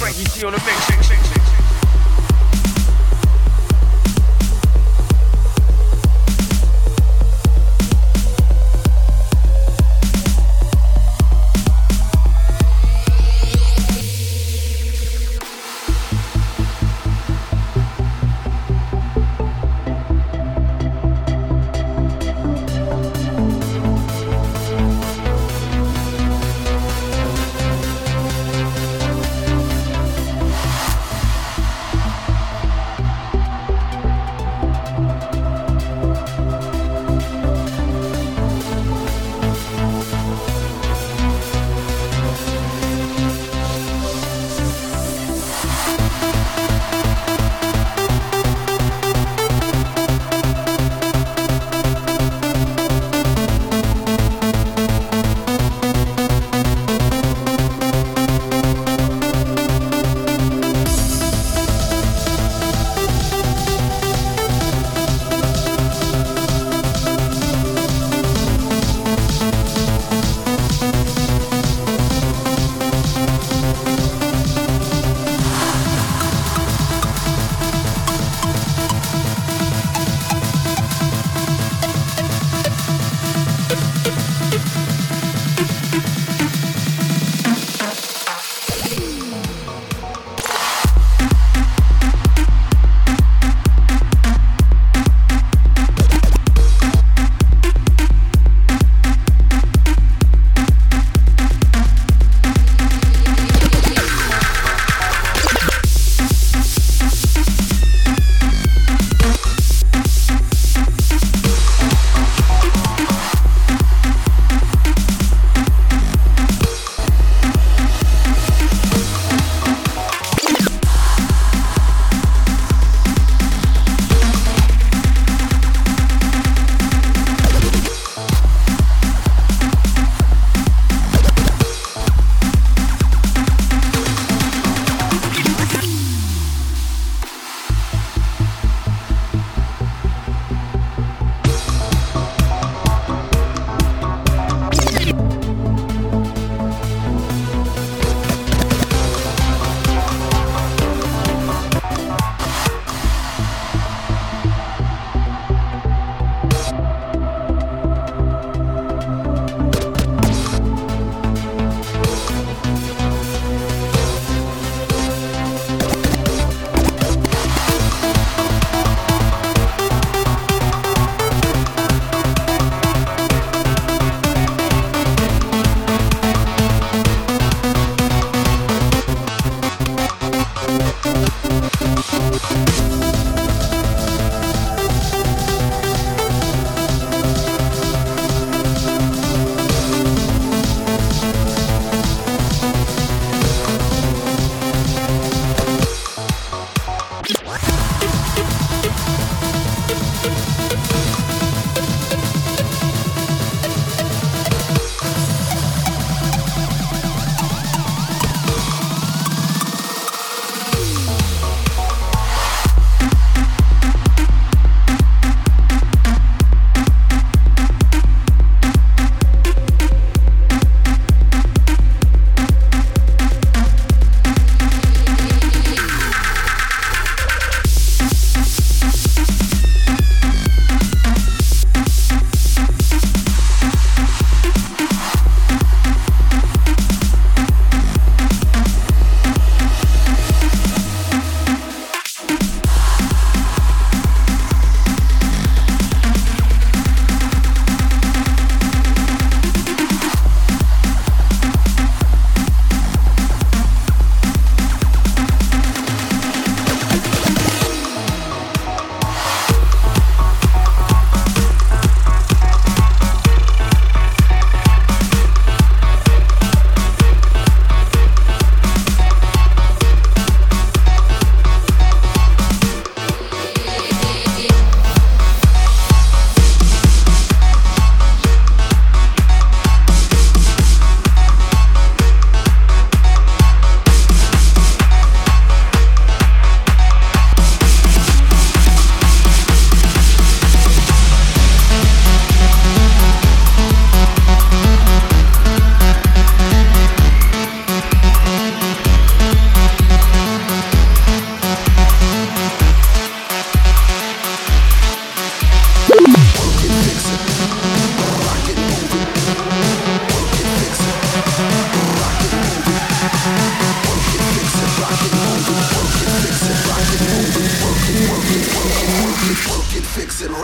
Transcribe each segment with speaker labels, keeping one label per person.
Speaker 1: Frankie T on the mix.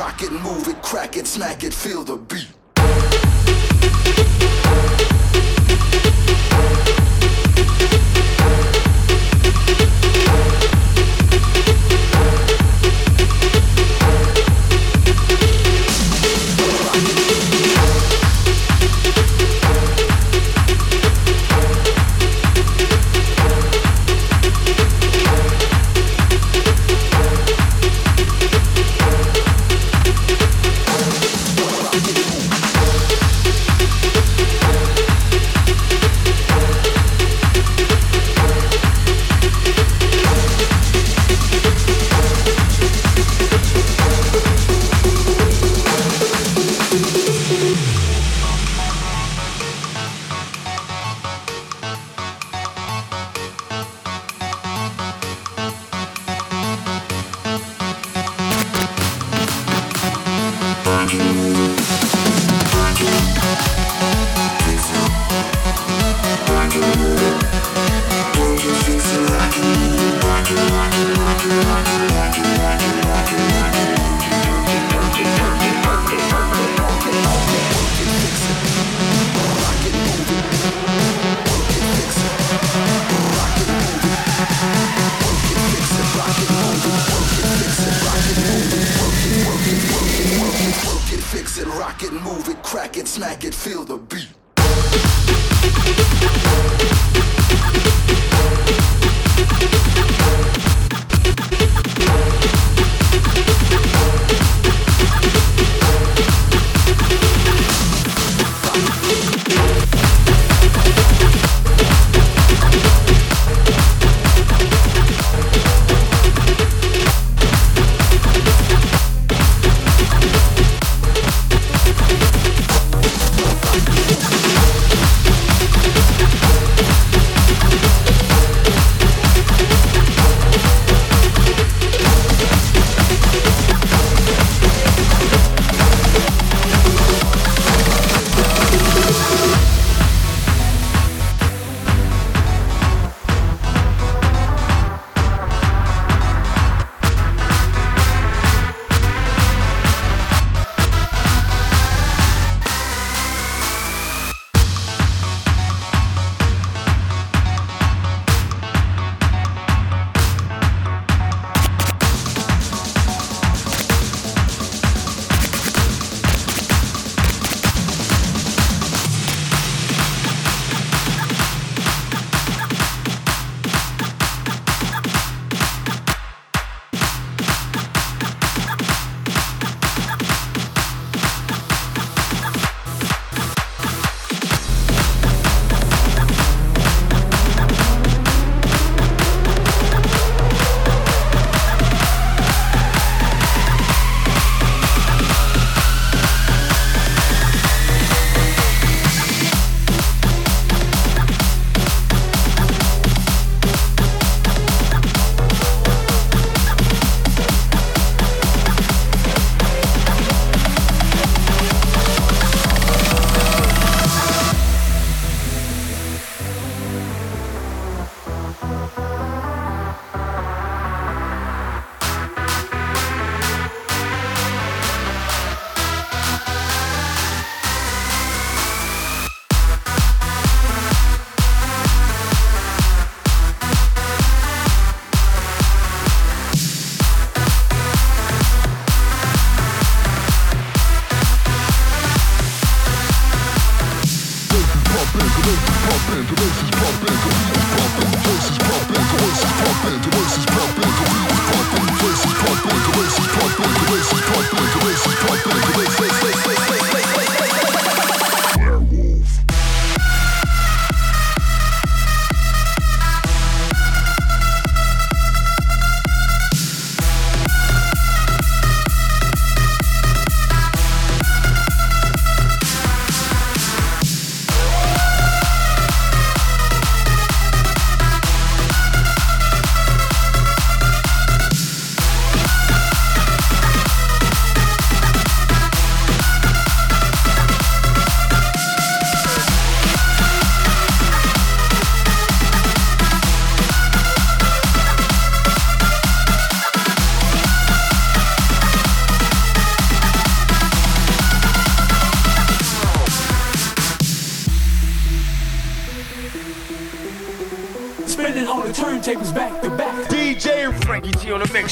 Speaker 1: rock it, move it, crack it, smack it, feel the beat. Fix it, rock it, move it, crack it, smack it, feel the beat.
Speaker 2: spinning on the turntables back to back.
Speaker 3: DJ Frankie T on the mix.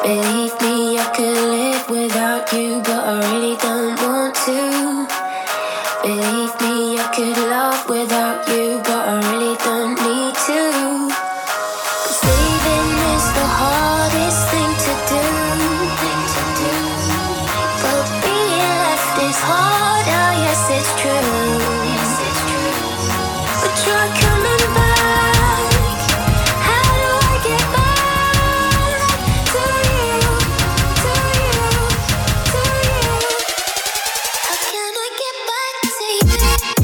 Speaker 4: Believe me, I could live without you, but I really don't want to. Believe me, I could love without you, but I really don't need to. 'Cause leaving is the hardest thing to do. But being left is hard, oh yes it's true. But try coming back. How do I get back to you, to you, to you? How can I get back to you?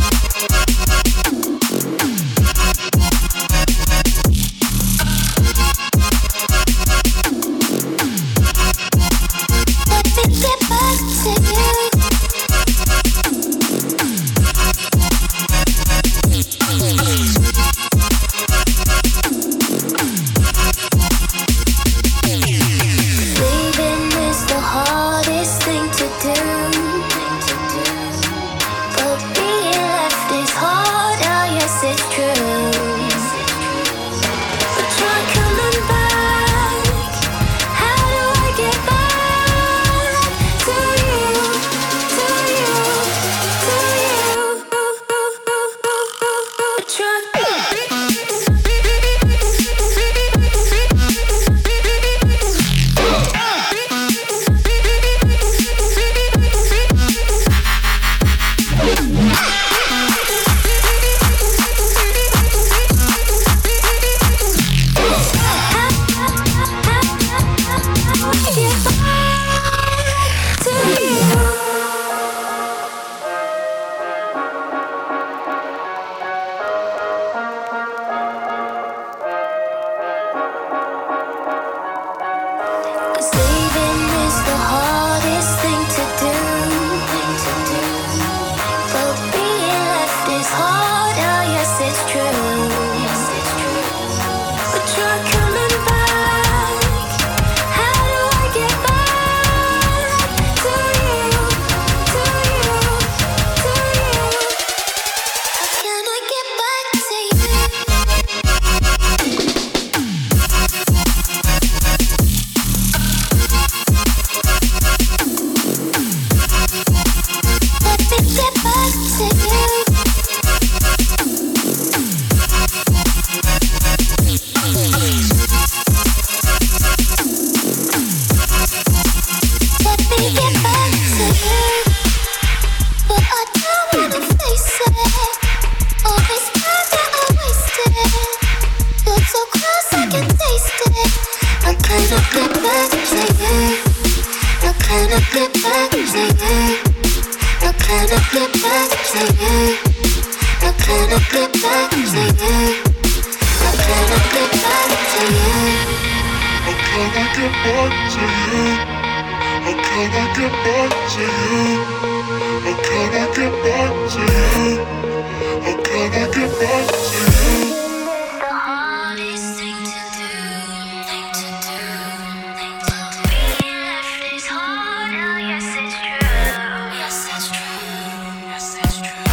Speaker 4: Let me get back to you. Leaving is the hardest thing to do. But being left is hard, oh yes it's true. But try coming back. How do I get back to you, to you, to you? But try. Cause leaving is the hardest thing to do. But being left is hard, oh yes it's true. But try coming back. How do I get back to you, to you, to you? How can I get back to you? Let me get back to you. Let me get back to you. But I don't wanna face it. All this time that I wasted. You're so close, I can taste it. I cannot get back to you. I cannot get back to you. I cannot get back to you. I cannot get back to you. I cannot get back to you.
Speaker 5: I cannot get back to you. I cannot get back to you. I cannot get back to you. I cannot get back to you.
Speaker 4: The hardest thing to do, thing to do, thing to do. Being left is hard, oh yes it's true. Yes it's true, yes it's true.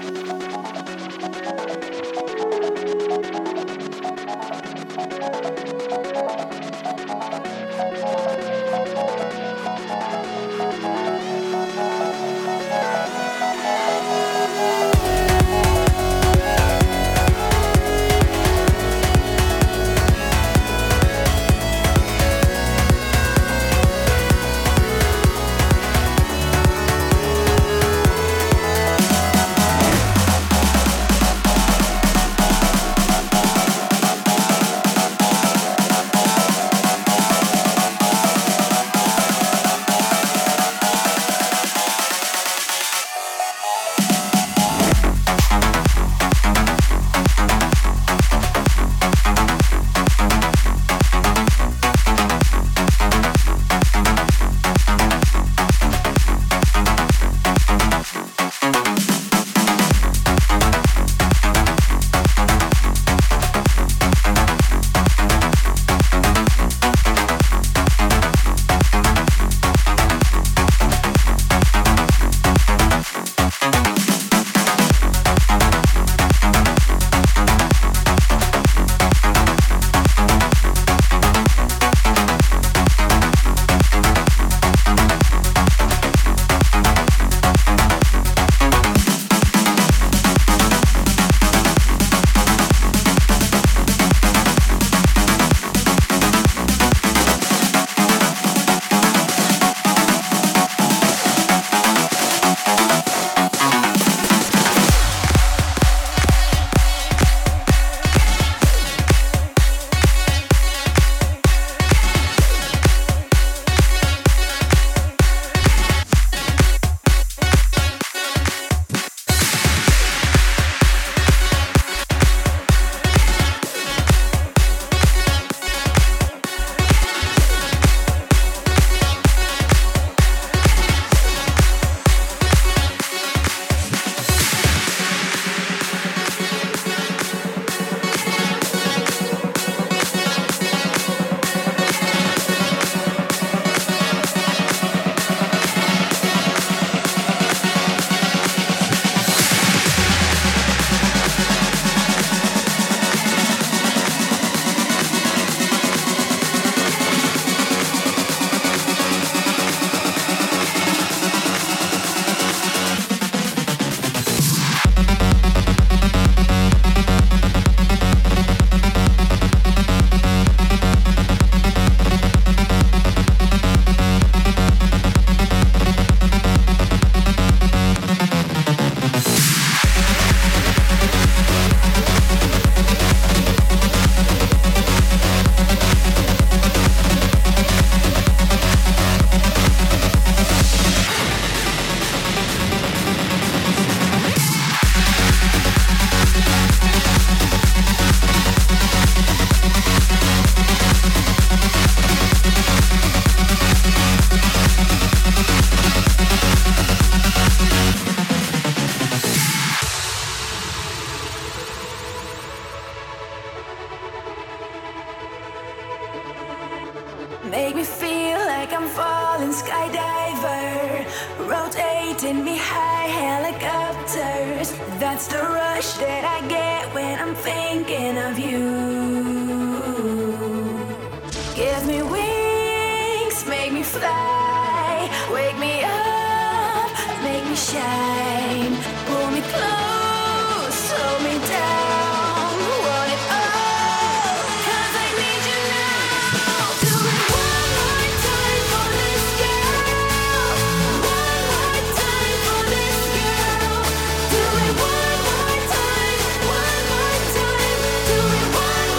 Speaker 6: Make me feel like I'm falling skydiver, rotating me high helicopters. That's the rush that I get when I'm thinking of you. Give me wings, make me fly, wake me up, make me shine, pull me close, slow me down, want it all, 'cause I need you now. Do it one more time for this girl, one more time for this girl. Do it one more time, do it one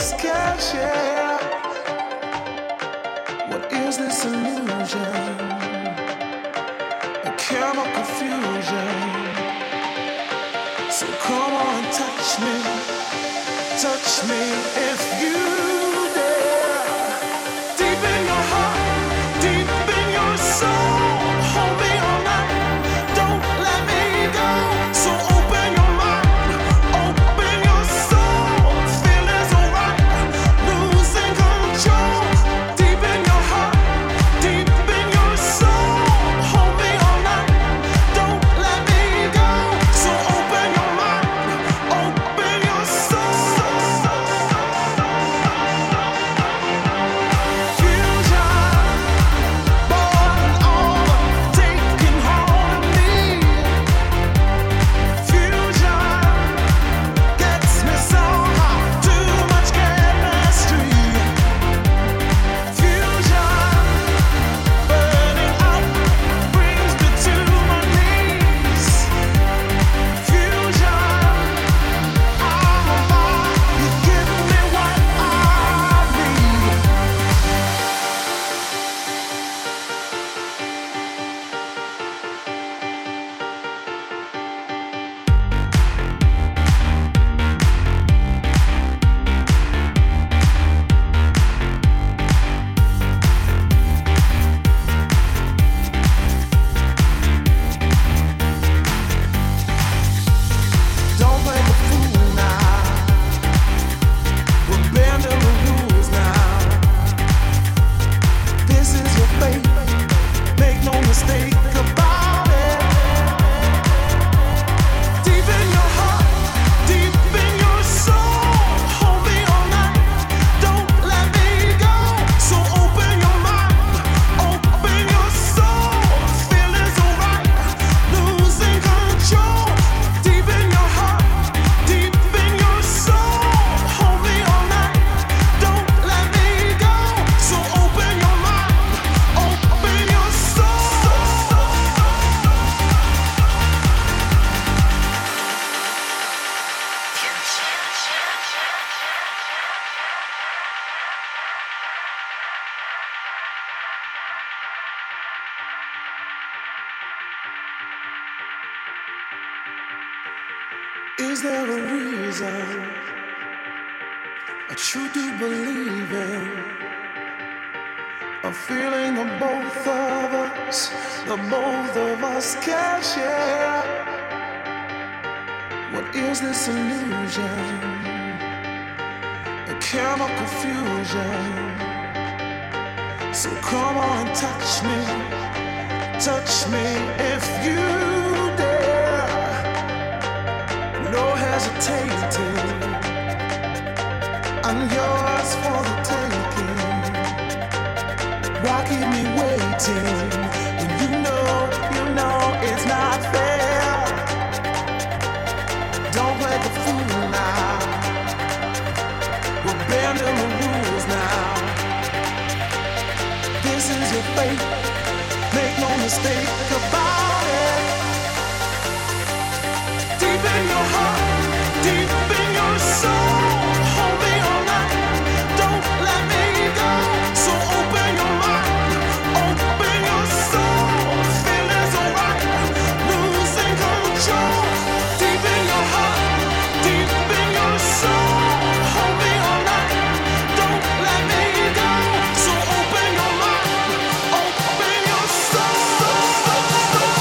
Speaker 7: us catch it. What is this illusion? A chemical fusion. So come on, touch me if you dare. Deep in your heart, deep in your soul, hold me all night, don't let me go. So open your mind, open your soul, feeling's alright, losing control. Deep in your heart, deep in your soul, hold me all night, don't let me go. So open your mind, open your soul. Is there a reason I truly believe in? A feeling of both of us, the both of us can share. What is this illusion? A chemical fusion. So come on, touch me if you dare. No hesitating, I'm yours for the taking. Why keep me waiting when you know it's not fair? Don't play the fool now, we're bending the rules now. This is your fate, make no mistake about it. Deep in your heart, deep in your soul, hold me all night, don't let me go. So open your mind, open your soul, feeling's alright, losing control. Deep in your heart, deep in your soul, hold me all night, don't let me go. So open your mind, open your soul.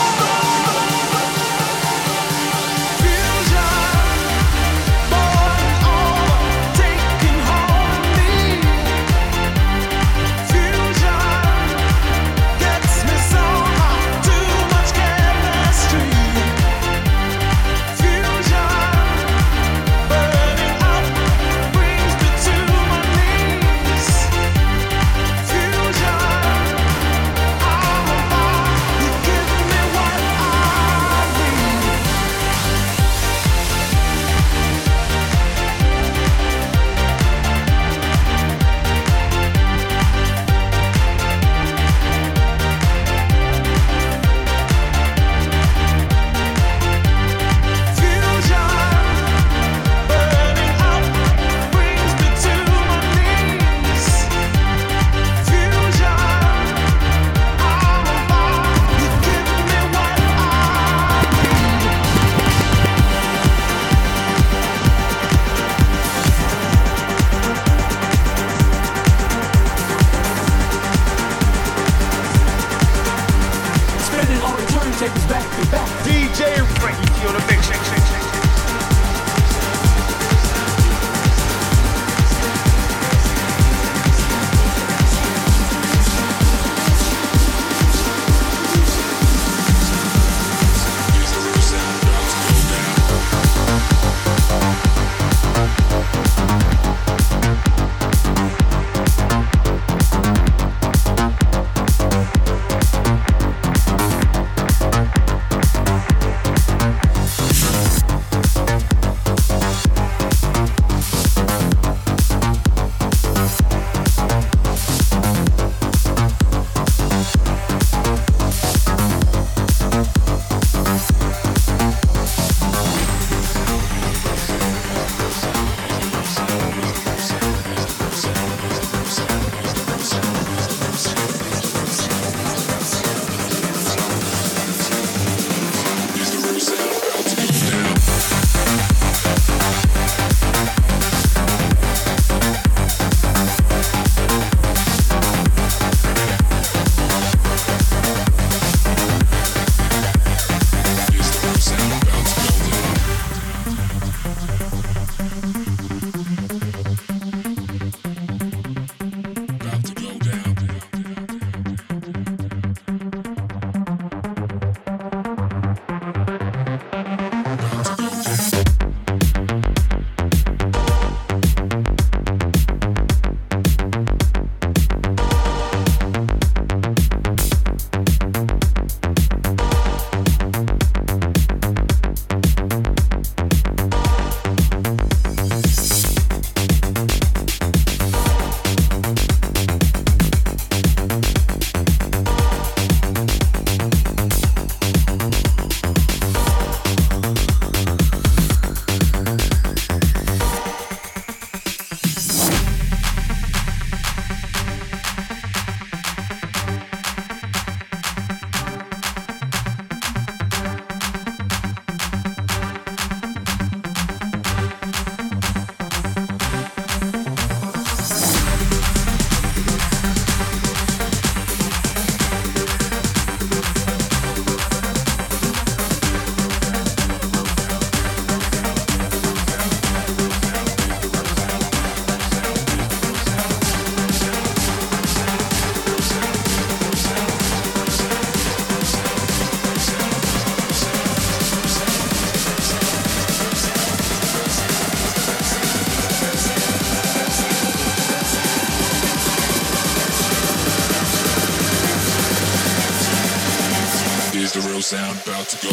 Speaker 5: sound about to go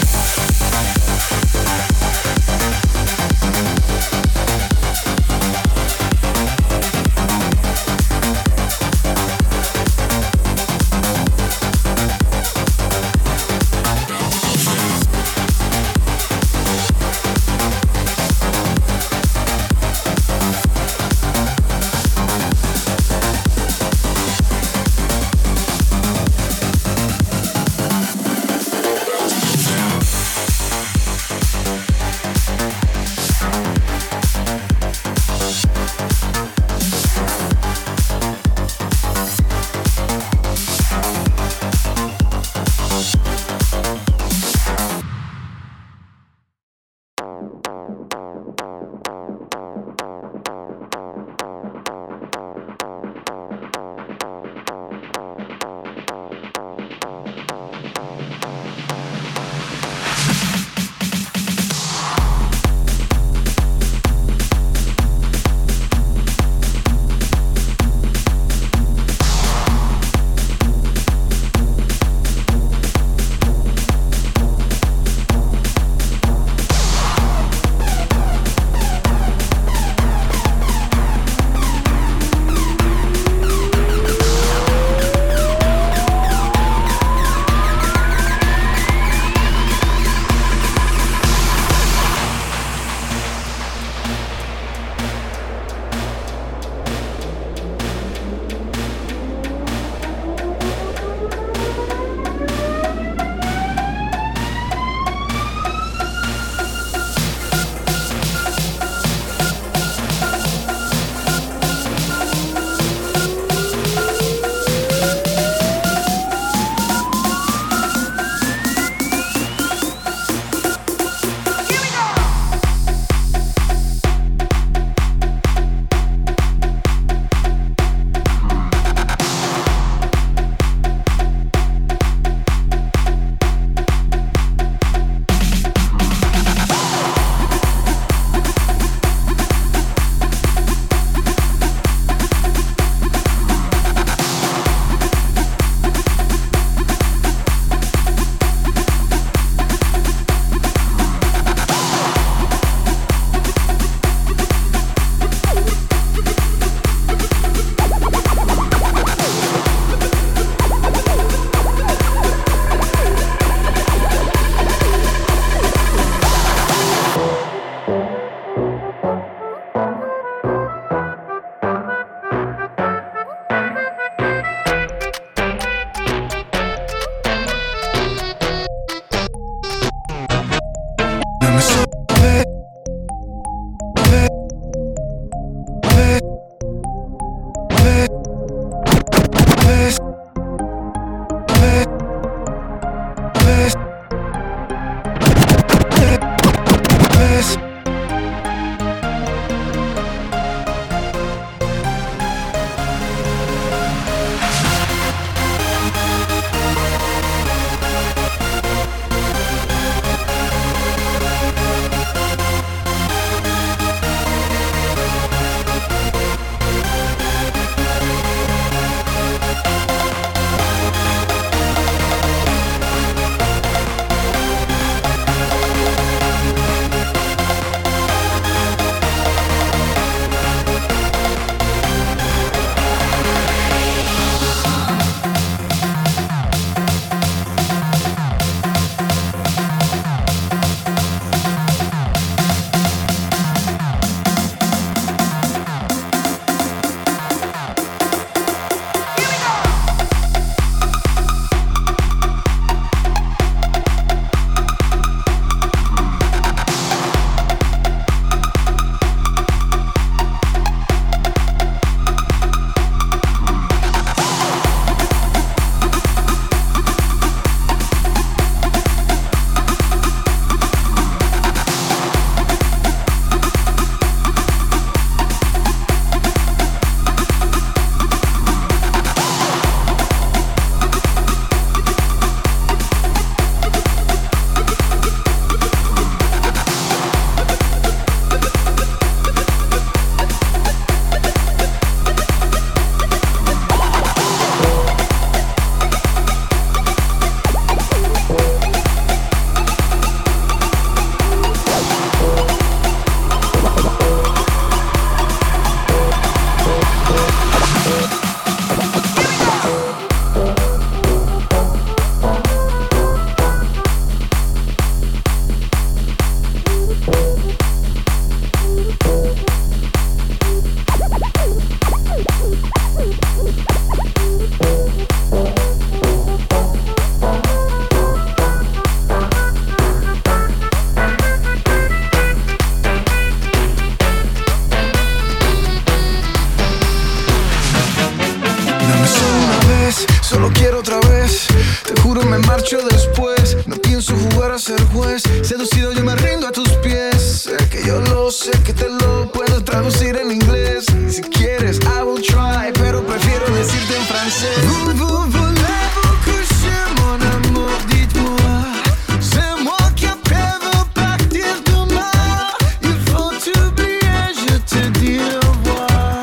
Speaker 5: down.
Speaker 8: solo quiero otra vez. Te juro me marcho después. No pienso jugar a ser juez. Seducido yo me rindo a tus pies. Sé que yo lo sé, que te lo puedo traducir en inglés. Si quieres I will try, pero prefiero decirte en francés. Voulez-vous coucher mon amour, dites-moi. C'est moi qui appelle de partir demain. Il faut t'oublier, je te dis au revoir.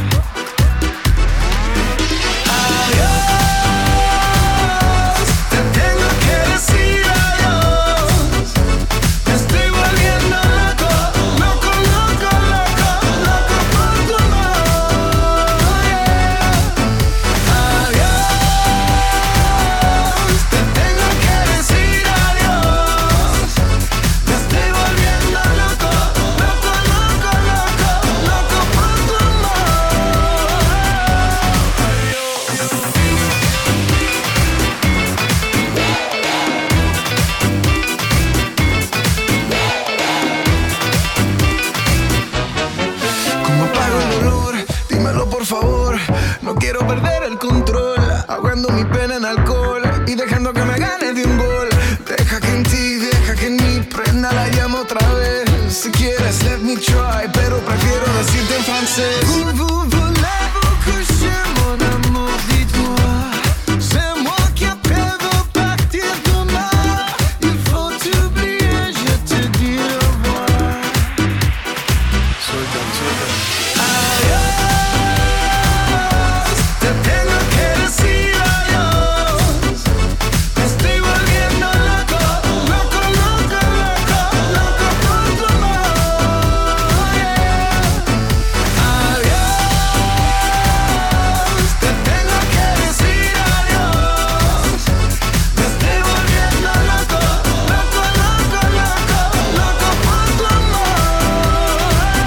Speaker 8: Adiós, te tengo que decir adiós. Me estoy volviendo loco, loco, loco, loco, loco por tu amor. Adiós, te tengo que decir adiós. Me estoy volviendo loco, loco, loco, loco, loco por tu amor. ¿Cómo apago el dolor? Dímelo por favor. No quiero perder el control, ahogando mi pena en alcohol y dejando que me gane de un gol. Deja que en ti, deja que en mí prenda la llama otra vez. Si quieres, let me try, pero prefiero decirte en francés. Voulez-vous coucher mon amour, dites-moi. C'est moi qui appelle de partir demain. Il faut t'oublier, je te dis au revoir. Adiós, te tengo que decir adiós. Me estoy volviendo loco, loco, loco, loco, loco por tu amor. Adiós, te tengo que decir adiós. Me estoy volviendo loco, loco, loco, loco, loco por tu amor.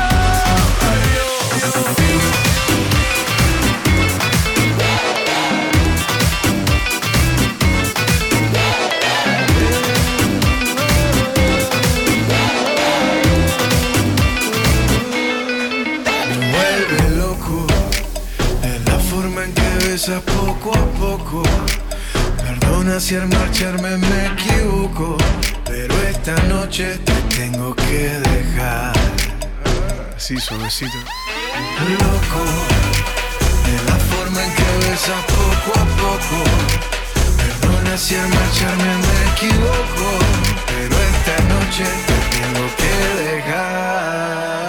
Speaker 8: Me vuelve loco, es la forma en que besas poco a poco. Perdona si al marcharme me equivoco, pero esta noche te tengo que dejar. Así suavecito. Loco, es la forma en que besas poco a poco. Perdona si al marcharme me equivoco, pero esta noche te tengo que dejar.